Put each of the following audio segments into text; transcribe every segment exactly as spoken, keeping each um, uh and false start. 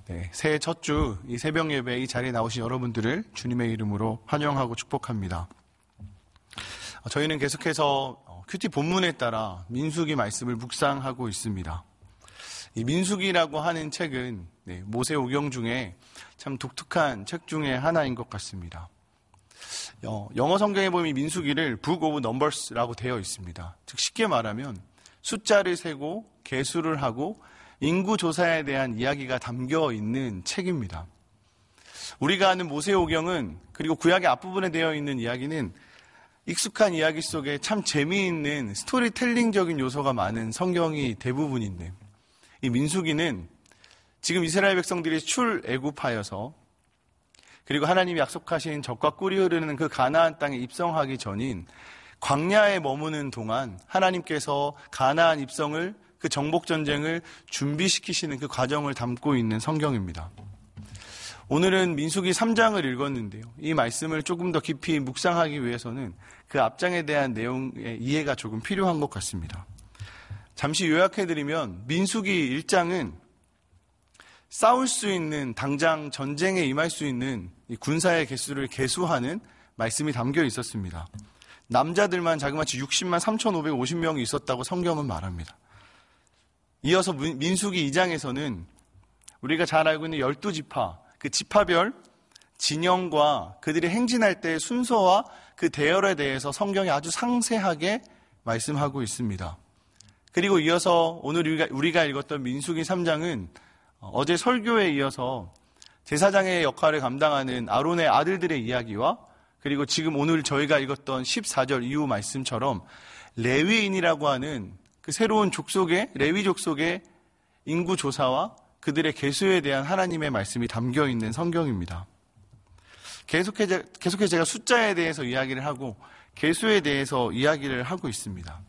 네, 새해 첫 주 이 새벽 예배 이 자리에 나오신 여러분들을 주님의 이름으로 환영하고 축복합니다. 저희는 계속해서 큐티 본문에 따라 민수기 말씀을 묵상하고 있습니다. 이 민수기라고 하는 책은 네, 모세오경 중에 참 독특한 책 중에 하나인 것 같습니다. 영어 성경에 보면 민수기를 Book of Numbers라고 되어 있습니다. 즉 쉽게 말하면 숫자를 세고 계수를 하고 인구 조사에 대한 이야기가 담겨 있는 책입니다. 우리가 아는 모세오경은 그리고 구약의 앞부분에 되어 있는 이야기는 익숙한 이야기 속에 참 재미있는 스토리텔링적인 요소가 많은 성경이 대부분인데 이 민수기는 지금 이스라엘 백성들이 출애굽하여서 그리고 하나님이 약속하신 젖과 꿀이 흐르는 그 가나안 땅에 입성하기 전인 광야에 머무는 동안 하나님께서 가나안 입성을 그 정복전쟁을 준비시키시는 그 과정을 담고 있는 성경입니다. 오늘은 민수기 삼 장을 읽었는데요. 이 말씀을 조금 더 깊이 묵상하기 위해서는 그 앞장에 대한 내용의 이해가 조금 필요한 것 같습니다. 잠시 요약해드리면 민수기 일 장은 싸울 수 있는 당장 전쟁에 임할 수 있는 이 군사의 개수를 계수하는 말씀이 담겨 있었습니다. 남자들만 자그마치 육십만 삼천오백오십 명이 있었다고 성경은 말합니다. 이어서 민수기 이 장에서는 우리가 잘 알고 있는 열두 지파, 그 지파별 진영과 그들이 행진할 때의 순서와 그 대열에 대해서 성경이 아주 상세하게 말씀하고 있습니다. 그리고 이어서 오늘 우리가, 우리가 읽었던 민수기 삼 장은 어제 설교에 이어서 제사장의 역할을 감당하는 아론의 아들들의 이야기와 그리고 지금 오늘 저희가 읽었던 십사 절 이후 말씀처럼 레위인이라고 하는 그 새로운 족속의 레위 족속의 인구 조사와 그들의 계수에 대한 하나님의 말씀이 담겨 있는 성경입니다. 계속해서, 계속해서 제가 숫자에 대해서 이야기를 하고 계수에 대해서 이야기를 하고 있습니다.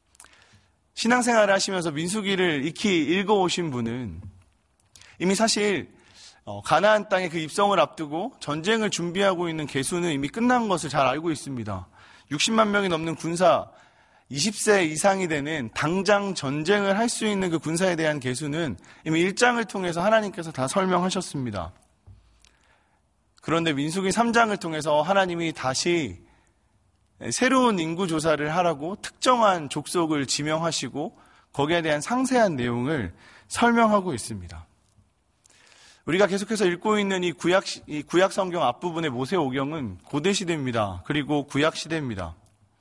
신앙생활을 하시면서 민수기를 익히 읽어오신 분은 이미 사실 가나안 땅의 그 입성을 앞두고 전쟁을 준비하고 있는 계수는 이미 끝난 것을 잘 알고 있습니다. 육십만 명이 넘는 군사, 이십 세 이상이 되는 당장 전쟁을 할 수 있는 그 군사에 대한 계수는 이미 일 장을 통해서 하나님께서 다 설명하셨습니다. 그런데 민수기 삼 장을 통해서 하나님이 다시 새로운 인구 조사를 하라고 특정한 족속을 지명하시고 거기에 대한 상세한 내용을 설명하고 있습니다. 우리가 계속해서 읽고 있는 이 구약, 이 구약 성경 앞부분의 모세오경은 고대 시대입니다. 그리고 구약 시대입니다.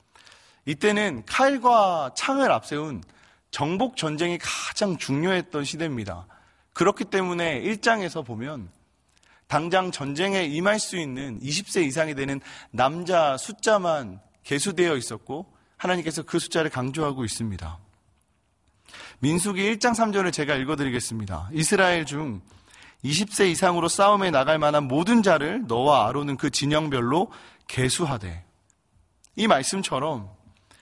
이때는 칼과 창을 앞세운 정복 전쟁이 가장 중요했던 시대입니다. 그렇기 때문에 일 장에서 보면 당장 전쟁에 임할 수 있는 이십 세 이상이 되는 남자 숫자만 계수되어 있었고 하나님께서 그 숫자를 강조하고 있습니다. 민수기 일 장 삼 절을 제가 읽어드리겠습니다. 이스라엘 중 이십 세 이상으로 싸움에 나갈 만한 모든 자를 너와 아론은 그 진영별로 계수하되. 이 말씀처럼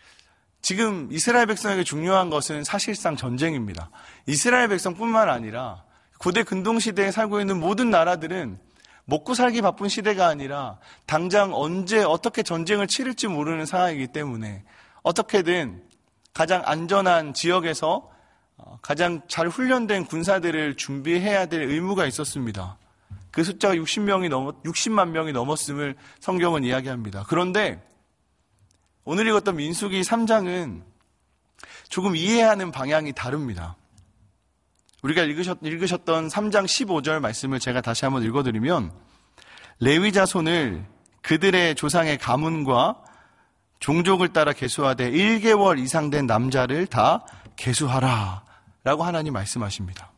지금 이스라엘 백성에게 중요한 것은 사실상 전쟁입니다. 이스라엘 백성뿐만 아니라 고대 근동시대에 살고 있는 모든 나라들은 먹고 살기 바쁜 시대가 아니라 당장 언제 어떻게 전쟁을 치를지 모르는 상황이기 때문에 어떻게든 가장 안전한 지역에서 가장 잘 훈련된 군사들을 준비해야 될 의무가 있었습니다. 그 숫자가 육십 명이 넘었, 육십만 명이 넘었음을 성경은 이야기합니다. 그런데 오늘 읽었던 민수기 삼 장은 조금 이해하는 방향이 다릅니다. 우리가 읽으셨, 읽으셨던 삼 장 십오 절 말씀을 제가 다시 한번 읽어드리면 레위 자손을 그들의 조상의 가문과 종족을 따라 계수하되 일 개월 이상 된 남자를 다 계수하라 라고 하나님 말씀하십니다.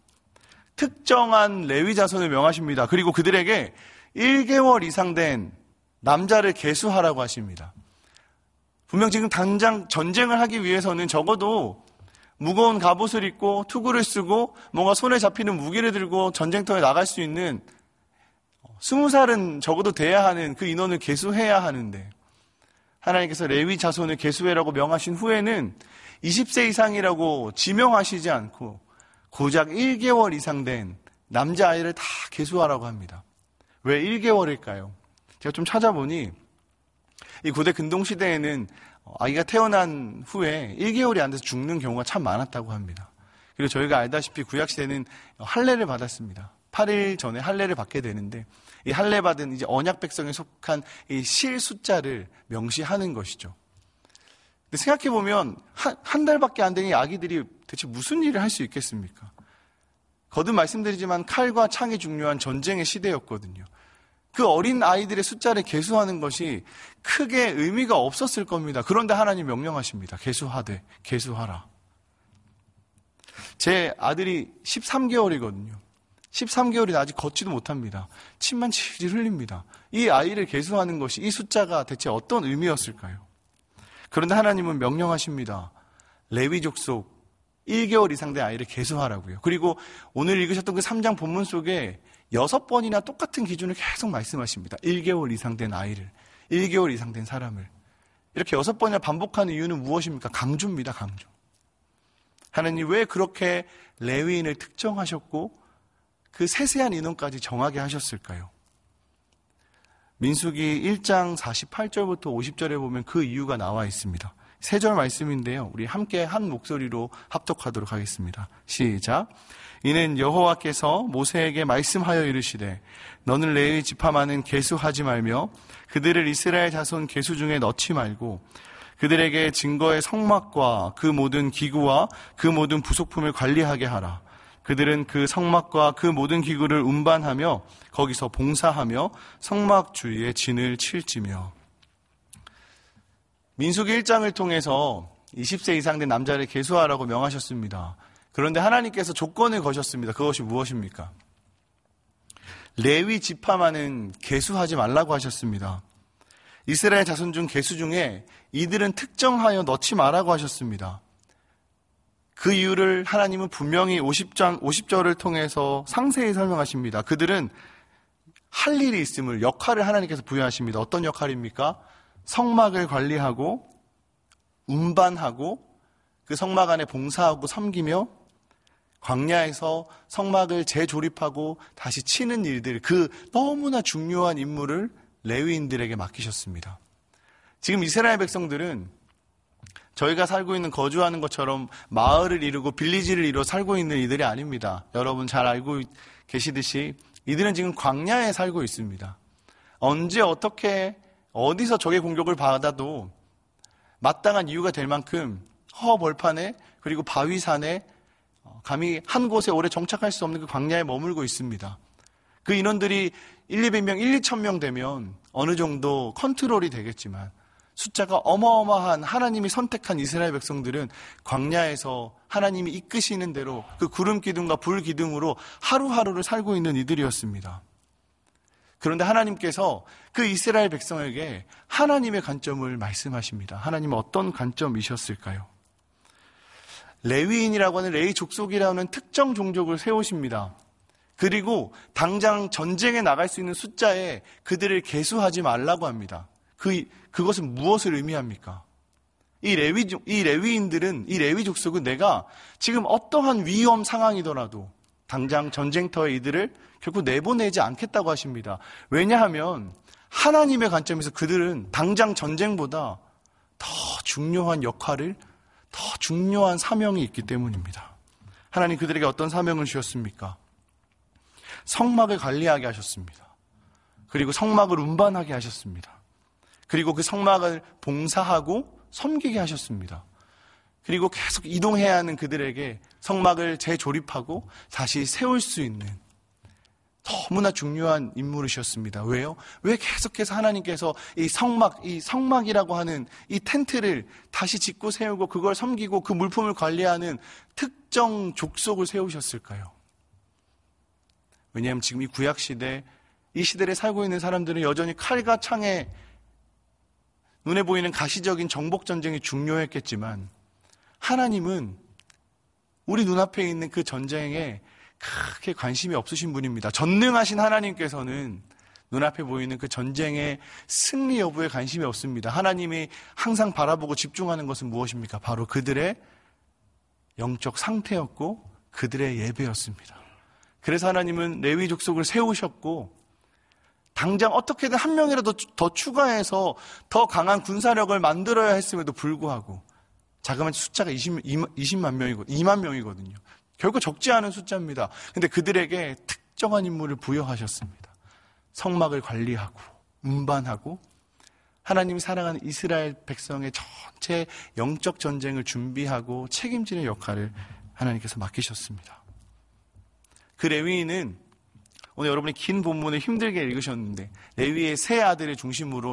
특정한 레위 자손을 명하십니다. 그리고 그들에게 일 개월 이상 된 남자를 계수하라고 하십니다. 분명 지금 당장 전쟁을 하기 위해서는 적어도 무거운 갑옷을 입고 투구를 쓰고 뭔가 손에 잡히는 무기를 들고 전쟁터에 나갈 수 있는 스무 살은 적어도 돼야 하는 그 인원을 계수해야 하는데 하나님께서 레위 자손을 계수해라고 명하신 후에는 이십 세 이상이라고 지명하시지 않고 고작 일 개월 이상 된 남자아이를 다 계수하라고 합니다. 왜 일 개월일까요? 제가 좀 찾아보니 이 고대 근동시대에는 아기가 태어난 후에 일 개월이 안 돼서 죽는 경우가 참 많았다고 합니다. 그리고 저희가 알다시피 구약시대는 할례를 받았습니다. 팔 일 전에 할례를 받게 되는데 이 할례 받은 이제 언약 백성에 속한 이 실 숫자를 명시하는 것이죠. 근데 생각해 보면 한, 한 달밖에 안 되는 이 아기들이 대체 무슨 일을 할 수 있겠습니까? 거듭 말씀드리지만 칼과 창이 중요한 전쟁의 시대였거든요. 그 어린 아이들의 숫자를 계수하는 것이 크게 의미가 없었을 겁니다. 그런데 하나님 명령하십니다. 계수하되, 계수하라. 제 아들이 십삼 개월이거든요. 십삼 개월이 아직 걷지도 못합니다. 침만 질질 흘립니다. 이 아이를 계수하는 것이 이 숫자가 대체 어떤 의미였을까요? 그런데 하나님은 명령하십니다. 레위 족속 일 개월 이상 된 아이를 계수하라고요. 그리고 오늘 읽으셨던 그 삼 장 본문 속에 여섯 번이나 똑같은 기준을 계속 말씀하십니다. 일 개월 이상 된 아이를, 일 개월 이상 된 사람을. 이렇게 여섯 번이나 반복하는 이유는 무엇입니까? 강조입니다, 강조. 하나님 왜 그렇게 레위인을 특정하셨고 그 세세한 인원까지 정하게 하셨을까요? 민수기 일 장 사십팔 절부터 오십 절에 보면 그 이유가 나와 있습니다. 세 절 말씀인데요. 우리 함께 한 목소리로 합독하도록 하겠습니다. 시작. 이는 여호와께서 모세에게 말씀하여 이르시되 너는 레위 지파만은 계수하지 말며 그들을 이스라엘 자손 계수 중에 넣지 말고 그들에게 증거의 성막과 그 모든 기구와 그 모든 부속품을 관리하게 하라. 그들은 그 성막과 그 모든 기구를 운반하며 거기서 봉사하며 성막 주위에 진을 칠지며. 민수기 일 장을 통해서 이십 세 이상 된 남자를 계수하라고 명하셨습니다. 그런데 하나님께서 조건을 거셨습니다. 그것이 무엇입니까? 레위 지파만은 계수하지 말라고 하셨습니다. 이스라엘 자손 중 계수 중에 이들은 특정하여 넣지 말라고 하셨습니다. 그 이유를 하나님은 분명히 오십 장, 오십 절을 통해서 상세히 설명하십니다. 그들은 할 일이 있음을, 역할을 하나님께서 부여하십니다. 어떤 역할입니까? 성막을 관리하고 운반하고 그 성막 안에 봉사하고 섬기며 광야에서 성막을 재조립하고 다시 치는 일들, 그 너무나 중요한 임무를 레위인들에게 맡기셨습니다. 지금 이스라엘 백성들은 저희가 살고 있는 거주하는 것처럼 마을을 이루고 빌리지를 이루어 살고 있는 이들이 아닙니다. 여러분 잘 알고 계시듯이 이들은 지금 광야에 살고 있습니다. 언제 어떻게 어디서 적의 공격을 받아도 마땅한 이유가 될 만큼 허벌판에 그리고 바위산에 감히 한 곳에 오래 정착할 수 없는 그 광야에 머물고 있습니다. 그 인원들이 일, 이백 명, 일, 이천 명 되면 어느 정도 컨트롤이 되겠지만 숫자가 어마어마한 하나님이 선택한 이스라엘 백성들은 광야에서 하나님이 이끄시는 대로 그 구름 기둥과 불 기둥으로 하루하루를 살고 있는 이들이었습니다. 그런데 하나님께서 그 이스라엘 백성에게 하나님의 관점을 말씀하십니다. 하나님은 어떤 관점이셨을까요? 레위인이라고 하는 레위 족속이라는 특정 종족을 세우십니다. 그리고 당장 전쟁에 나갈 수 있는 숫자에 그들을 계수하지 말라고 합니다. 그, 그것은 무엇을 의미합니까? 이 레위, 이 레위인들은, 이 레위 족속은 내가 지금 어떠한 위험 상황이더라도 당장 전쟁터에 이들을 결국 내보내지 않겠다고 하십니다. 왜냐하면 하나님의 관점에서 그들은 당장 전쟁보다 더 중요한 역할을, 더 중요한 사명이 있기 때문입니다. 하나님 그들에게 어떤 사명을 주셨습니까? 성막을 관리하게 하셨습니다. 그리고 성막을 운반하게 하셨습니다. 그리고 그 성막을 봉사하고 섬기게 하셨습니다. 그리고 계속 이동해야 하는 그들에게 성막을 재조립하고 다시 세울 수 있는 너무나 중요한 인물이셨습니다. 왜요? 왜 계속해서 하나님께서 이 성막, 이 성막이라고 하는 이 텐트를 다시 짓고 세우고 그걸 섬기고 그 물품을 관리하는 특정 족속을 세우셨을까요? 왜냐하면 지금 이 구약시대, 이 시대에 살고 있는 사람들은 여전히 칼과 창에 눈에 보이는 가시적인 정복전쟁이 중요했겠지만 하나님은 우리 눈앞에 있는 그 전쟁에 크게 관심이 없으신 분입니다. 전능하신 하나님께서는 눈앞에 보이는 그 전쟁의 승리 여부에 관심이 없습니다. 하나님이 항상 바라보고 집중하는 것은 무엇입니까? 바로 그들의 영적 상태였고 그들의 예배였습니다. 그래서 하나님은 레위 족속을 세우셨고 당장 어떻게든 한 명이라도 더 추가해서 더 강한 군사력을 만들어야 했음에도 불구하고 자그마치 숫자가 이십만 명이고 이만 명이거든요. 결국 적지 않은 숫자입니다. 근데 그들에게 특정한 임무를 부여하셨습니다. 성막을 관리하고 운반하고 하나님이 사랑하는 이스라엘 백성의 전체 영적 전쟁을 준비하고 책임지는 역할을 하나님께서 맡기셨습니다. 그 레위인은 오늘 여러분이 긴 본문을 힘들게 읽으셨는데 레위의 세 아들을 중심으로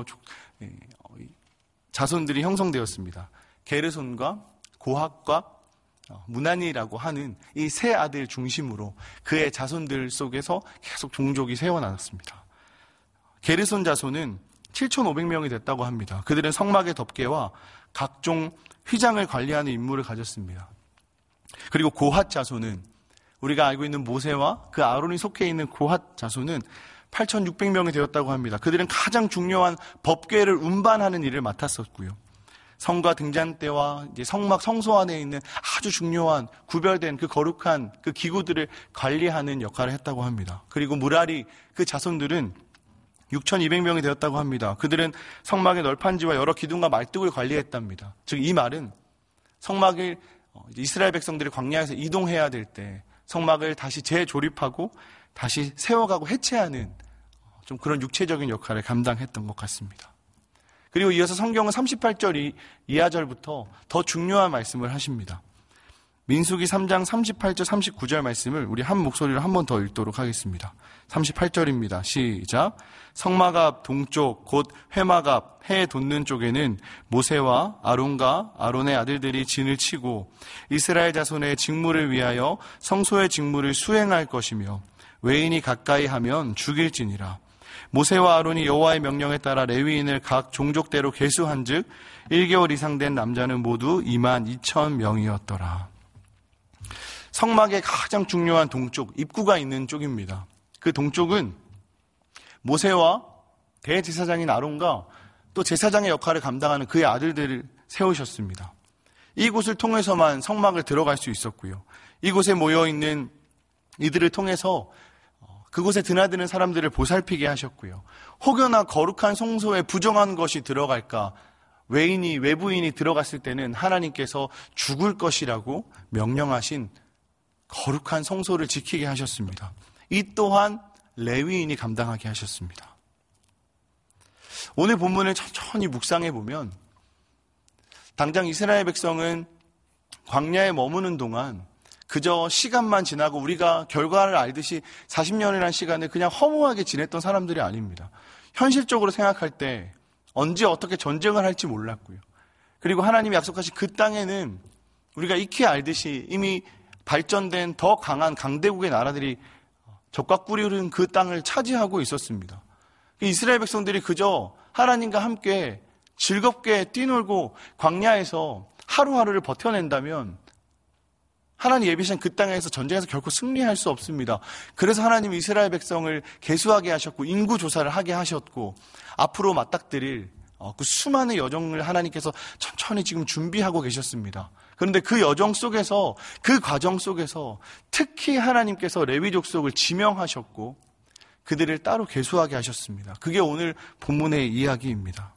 자손들이 형성되었습니다. 게르손과 고핫과 무난이라고 하는 이 세 아들 중심으로 그의 자손들 속에서 계속 종족이 세워나갔습니다. 게르손 자손은 칠천오백 명이 됐다고 합니다. 그들은 성막의 덮개와 각종 휘장을 관리하는 임무를 가졌습니다. 그리고 고핫 자손은 우리가 알고 있는 모세와 그 아론이 속해 있는 고핫 자손은 팔천육백 명이 되었다고 합니다. 그들은 가장 중요한 법궤를 운반하는 일을 맡았었고요. 성과 등잔대와 이제 성막 성소 안에 있는 아주 중요한 구별된 그 거룩한 그 기구들을 관리하는 역할을 했다고 합니다. 그리고 무라리 그 자손들은 육천이백 명이 되었다고 합니다. 그들은 성막의 널판지와 여러 기둥과 말뚝을 관리했답니다. 즉 이 말은 성막을 이스라엘 백성들이 광야에서 이동해야 될 때 성막을 다시 재조립하고 다시 세워가고 해체하는 좀 그런 육체적인 역할을 감당했던 것 같습니다. 그리고 이어서 성경은 삼십팔 절 이하 절부터 더 중요한 말씀을 하십니다. 민수기 삼 장 삼십팔 절 삼십구 절 말씀을 우리 한 목소리로 한 번 더 읽도록 하겠습니다. 삼십팔 절입니다. 시작. 성막 앞 동쪽 곧 회막 앞 해 돋는 쪽에는 모세와 아론과 아론의 아들들이 진을 치고 이스라엘 자손의 직무를 위하여 성소의 직무를 수행할 것이며 외인이 가까이 하면 죽일지니라. 모세와 아론이 여호와의 명령에 따라 레위인을 각 종족대로 계수한즉 일 개월 이상 된 남자는 모두 이만 이천 명이었더라. 성막의 가장 중요한 동쪽, 입구가 있는 쪽입니다. 그 동쪽은 모세와 대제사장인 아론과 또 제사장의 역할을 감당하는 그의 아들들을 세우셨습니다. 이곳을 통해서만 성막을 들어갈 수 있었고요. 이곳에 모여있는 이들을 통해서 그곳에 드나드는 사람들을 보살피게 하셨고요. 혹여나 거룩한 성소에 부정한 것이 들어갈까, 외인이, 외부인이 들어갔을 때는 하나님께서 죽을 것이라고 명령하신 거룩한 성소를 지키게 하셨습니다. 이 또한 레위인이 감당하게 하셨습니다. 오늘 본문을 천천히 묵상해 보면 당장 이스라엘 백성은 광야에 머무는 동안 그저 시간만 지나고 우리가 결과를 알듯이 사십 년이라는 시간을 그냥 허무하게 지냈던 사람들이 아닙니다. 현실적으로 생각할 때 언제 어떻게 전쟁을 할지 몰랐고요. 그리고 하나님이 약속하신 그 땅에는 우리가 익히 알듯이 이미 발전된 더 강한 강대국의 나라들이 적과 꿀이 흐르는 그 땅을 차지하고 있었습니다. 이스라엘 백성들이 그저 하나님과 함께 즐겁게 뛰놀고 광야에서 하루하루를 버텨낸다면 하나님 예비하신 그 땅에서 전쟁에서 결코 승리할 수 없습니다. 그래서 하나님 이스라엘 백성을 계수하게 하셨고 인구 조사를 하게 하셨고 앞으로 맞닥뜨릴 그 수많은 여정을 하나님께서 천천히 지금 준비하고 계셨습니다. 그런데 그 여정 속에서 그 과정 속에서 특히 하나님께서 레위 족속을 지명하셨고 그들을 따로 계수하게 하셨습니다. 그게 오늘 본문의 이야기입니다.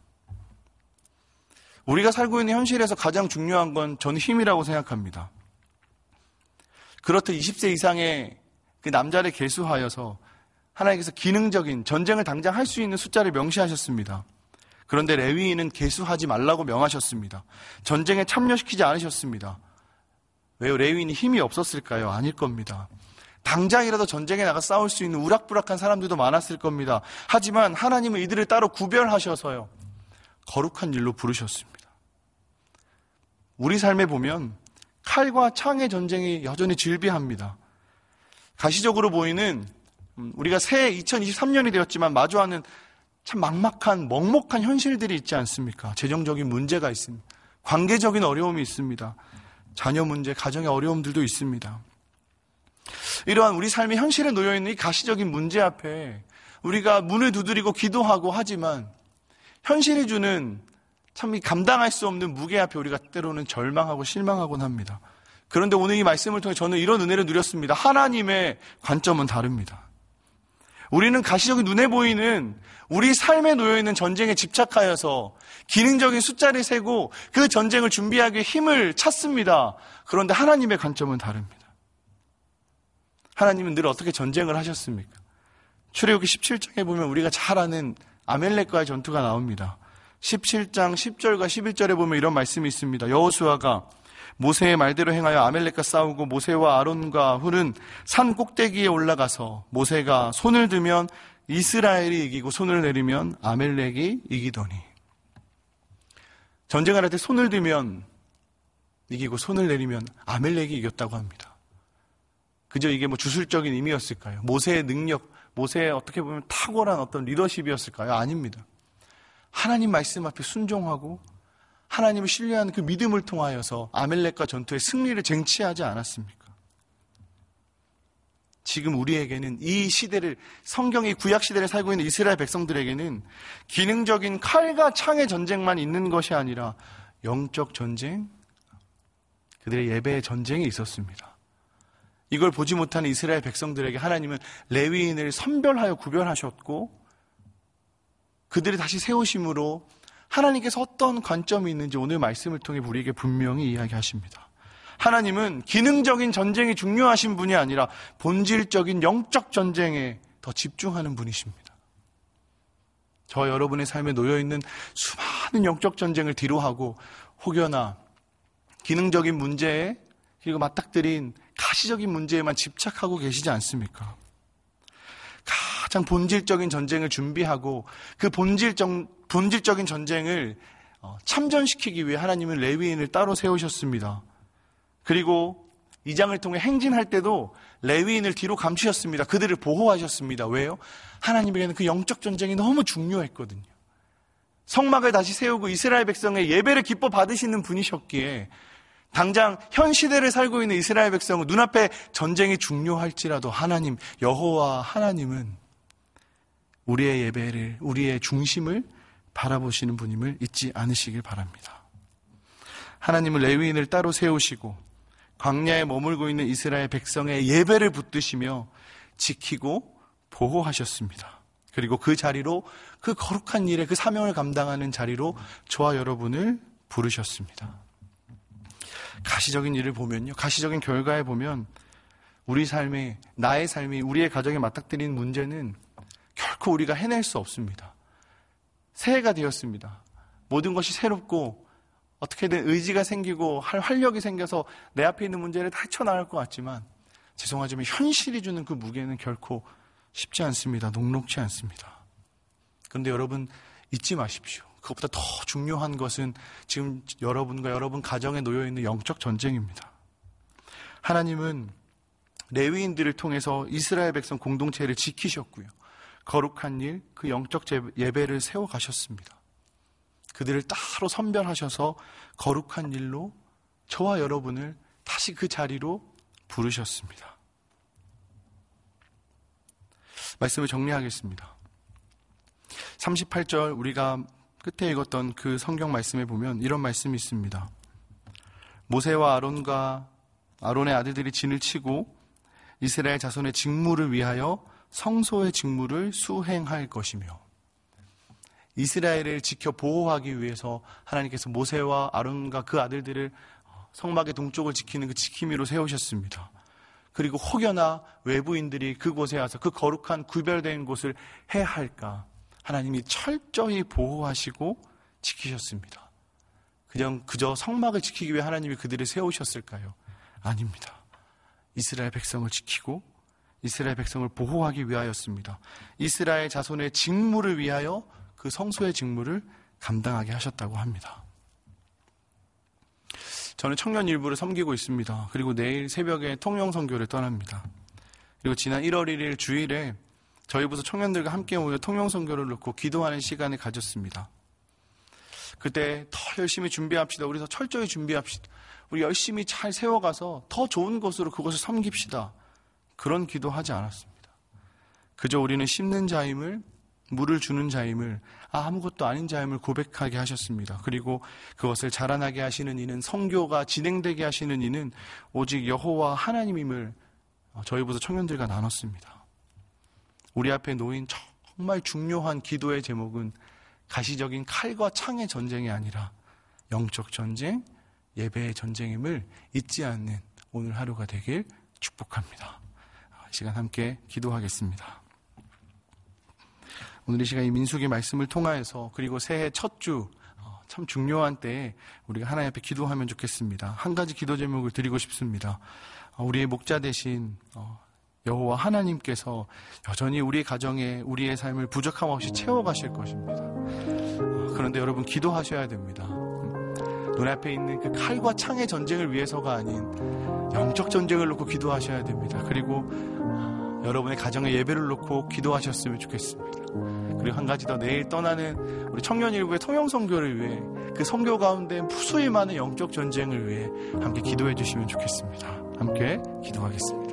우리가 살고 있는 현실에서 가장 중요한 건 저는 힘이라고 생각합니다. 그렇듯 이십 세 이상의 그 남자를 계수하여서 하나님께서 기능적인 전쟁을 당장 할 수 있는 숫자를 명시하셨습니다. 그런데 레위인은 계수하지 말라고 명하셨습니다. 전쟁에 참여시키지 않으셨습니다. 왜요? 레위인이 힘이 없었을까요? 아닐 겁니다. 당장이라도 전쟁에 나가 싸울 수 있는 우락부락한 사람들도 많았을 겁니다. 하지만 하나님은 이들을 따로 구별하셔서요, 거룩한 일로 부르셨습니다. 우리 삶에 보면 칼과 창의 전쟁이 여전히 질비합니다. 가시적으로 보이는 우리가 새해 이천이십삼 년이 되었지만 마주하는 참 막막한 먹먹한 현실들이 있지 않습니까? 재정적인 문제가 있습니다. 관계적인 어려움이 있습니다. 자녀 문제, 가정의 어려움들도 있습니다. 이러한 우리 삶의 현실에 놓여있는 이 가시적인 문제 앞에 우리가 문을 두드리고 기도하고 하지만 현실이 주는 참 감당할 수 없는 무게 앞에 우리가 때로는 절망하고 실망하곤 합니다. 그런데 오늘 이 말씀을 통해 저는 이런 은혜를 누렸습니다. 하나님의 관점은 다릅니다. 우리는 가시적인 눈에 보이는 우리 삶에 놓여있는 전쟁에 집착하여서 기능적인 숫자를 세고 그 전쟁을 준비하기 위해 힘을 찾습니다. 그런데 하나님의 관점은 다릅니다. 하나님은 늘 어떻게 전쟁을 하셨습니까? 출애굽기 십칠 장에 보면 우리가 잘 아는 아멜렉과의 전투가 나옵니다. 십칠 장 십 절과 십일 절에 보면 이런 말씀이 있습니다. 여호수아가 모세의 말대로 행하여 아멜렉과 싸우고 모세와 아론과 훌은 산 꼭대기에 올라가서 모세가 손을 들면 이스라엘이 이기고 손을 내리면 아멜렉이 이기더니, 전쟁을 할 때 손을 들면 이기고 손을 내리면 아멜렉이 이겼다고 합니다. 그저 이게 뭐 주술적인 의미였을까요? 모세의 능력, 모세의 어떻게 보면 탁월한 어떤 리더십이었을까요? 아닙니다. 하나님 말씀 앞에 순종하고 하나님을 신뢰하는 그 믿음을 통하여서 아멜렉과 전투의 승리를 쟁취하지 않았습니까? 지금 우리에게는 이 시대를, 성경의 구약 시대를 살고 있는 이스라엘 백성들에게는 기능적인 칼과 창의 전쟁만 있는 것이 아니라 영적 전쟁, 그들의 예배의 전쟁이 있었습니다. 이걸 보지 못하는 이스라엘 백성들에게 하나님은 레위인을 선별하여 구별하셨고 그들을 다시 세우심으로 하나님께서 어떤 관점이 있는지 오늘 말씀을 통해 우리에게 분명히 이야기하십니다. 하나님은 기능적인 전쟁이 중요하신 분이 아니라 본질적인 영적 전쟁에 더 집중하는 분이십니다. 저와 여러분의 삶에 놓여있는 수많은 영적 전쟁을 뒤로하고 혹여나 기능적인 문제에 그리고 맞닥뜨린 가시적인 문제에만 집착하고 계시지 않습니까? 가장 본질적인 전쟁을 준비하고 그 본질적, 본질적인 전쟁을 참전시키기 위해 하나님은 레위인을 따로 세우셨습니다. 그리고 이 장을 통해 행진할 때도 레위인을 뒤로 감추셨습니다. 그들을 보호하셨습니다. 왜요? 하나님에게는 그 영적 전쟁이 너무 중요했거든요. 성막을 다시 세우고 이스라엘 백성의 예배를 기뻐 받으시는 분이셨기에 당장 현 시대를 살고 있는 이스라엘 백성은 눈앞에 전쟁이 중요할지라도 하나님, 여호와 하나님은 우리의 예배를, 우리의 중심을 바라보시는 분임을 잊지 않으시길 바랍니다. 하나님은 레위인을 따로 세우시고 광야에 머물고 있는 이스라엘 백성의 예배를 붙드시며 지키고 보호하셨습니다. 그리고 그 자리로, 그 거룩한 일에 그 사명을 감당하는 자리로 저와 여러분을 부르셨습니다. 가시적인 일을 보면요, 가시적인 결과에 보면 우리 삶에, 나의 삶이, 우리의 가정에 맞닥뜨린 문제는 결코 우리가 해낼 수 없습니다. 새해가 되었습니다. 모든 것이 새롭고 어떻게든 의지가 생기고 할 활력이 생겨서 내 앞에 있는 문제를 다 헤쳐나갈 것 같지만 죄송하지만 현실이 주는 그 무게는 결코 쉽지 않습니다. 녹록지 않습니다. 그런데 여러분 잊지 마십시오. 그것보다 더 중요한 것은 지금 여러분과 여러분 가정에 놓여있는 영적 전쟁입니다. 하나님은 레위인들을 통해서 이스라엘 백성 공동체를 지키셨고요. 거룩한 일, 그 영적 예배를 세워가셨습니다. 그들을 따로 선별하셔서 거룩한 일로 저와 여러분을 다시 그 자리로 부르셨습니다. 말씀을 정리하겠습니다. 삼십팔 절 우리가 끝에 읽었던 그 성경 말씀에 보면 이런 말씀이 있습니다. 모세와 아론과 아론의 아들들이 진을 치고 이스라엘 자손의 직무를 위하여 성소의 직무를 수행할 것이며, 이스라엘을 지켜 보호하기 위해서 하나님께서 모세와 아론과 그 아들들을 성막의 동쪽을 지키는 그 지킴이로 세우셨습니다. 그리고 혹여나 외부인들이 그곳에 와서 그 거룩한 구별된 곳을 해할까 하나님이 철저히 보호하시고 지키셨습니다. 그냥 그저 성막을 지키기 위해 하나님이 그들을 세우셨을까요? 아닙니다. 이스라엘 백성을 지키고 이스라엘 백성을 보호하기 위하였습니다. 이스라엘 자손의 직무를 위하여 그 성소의 직무를 감당하게 하셨다고 합니다. 저는 청년 일부를 섬기고 있습니다. 그리고 내일 새벽에 통영 선교를 떠납니다. 그리고 지난 일월 일일 주일에 저희 부서 청년들과 함께 모여 통영 선교를 놓고 기도하는 시간을 가졌습니다. 그때 더 열심히 준비합시다. 우리 더 철저히 준비합시다. 우리 열심히 잘 세워가서 더 좋은 곳으로 그것을 섬깁시다. 그런 기도하지 않았습니다. 그저 우리는 심는 자임을, 물을 주는 자임을, 아무것도 아닌 자임을 고백하게 하셨습니다. 그리고 그것을 자라나게 하시는 이는, 선교가 진행되게 하시는 이는 오직 여호와 하나님임을 저희 부서 청년들과 나눴습니다. 우리 앞에 놓인 정말 중요한 기도의 제목은 가시적인 칼과 창의 전쟁이 아니라 영적 전쟁, 예배의 전쟁임을 잊지 않는 오늘 하루가 되길 축복합니다. 이 시간 함께 기도하겠습니다. 오늘 이 시간 이 민수기 말씀을 통하여서 그리고 새해 첫 주 참 중요한 때에 우리가 하나님 앞에 기도하면 좋겠습니다. 한 가지 기도 제목을 드리고 싶습니다. 우리의 목자 되신 여호와 하나님께서 여전히 우리 가정에 우리의 삶을 부족함 없이 채워가실 것입니다. 그런데 여러분 기도하셔야 됩니다. 눈앞에 있는 그 칼과 창의 전쟁을 위해서가 아닌 영적 전쟁을 놓고 기도하셔야 됩니다. 그리고 여러분의 가정의 예배를 놓고 기도하셨으면 좋겠습니다. 그리고 한 가지 더, 내일 떠나는 우리 청년일부의 통영선교를 위해 그 선교 가운데 무수히 많은 영적 전쟁을 위해 함께 기도해 주시면 좋겠습니다. 함께 기도하겠습니다.